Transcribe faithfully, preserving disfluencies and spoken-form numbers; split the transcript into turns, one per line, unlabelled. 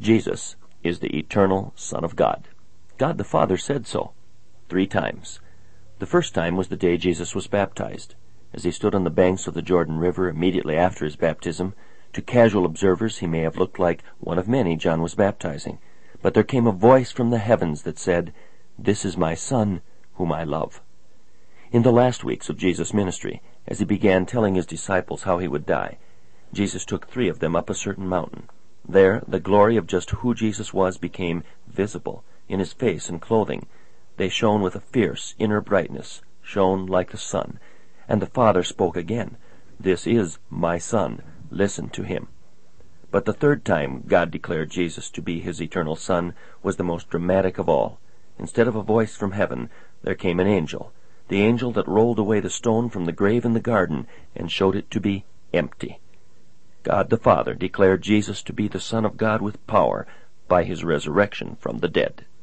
Jesus is the eternal Son of God. God the Father said so, three times. The first time was the day Jesus was baptized. As he stood on the banks of the Jordan River immediately after his baptism, to casual observers he may have looked like one of many John was baptizing. But there came a voice from the heavens that said, "This is my Son, whom I love." In the last weeks of Jesus' ministry, as he began telling his disciples how he would die, Jesus took three of them up a certain mountain. There, the glory of just who Jesus was became visible in his face and clothing. They shone with a fierce inner brightness, shone like the sun. And the Father spoke again, "This is my Son, listen to him." But the third time God declared Jesus to be his eternal Son was the most dramatic of all. Instead of a voice from heaven, there came an angel, the angel that rolled away the stone from the grave in the garden and showed it to be empty. God the Father declared Jesus to be the Son of God with power by his resurrection from the dead.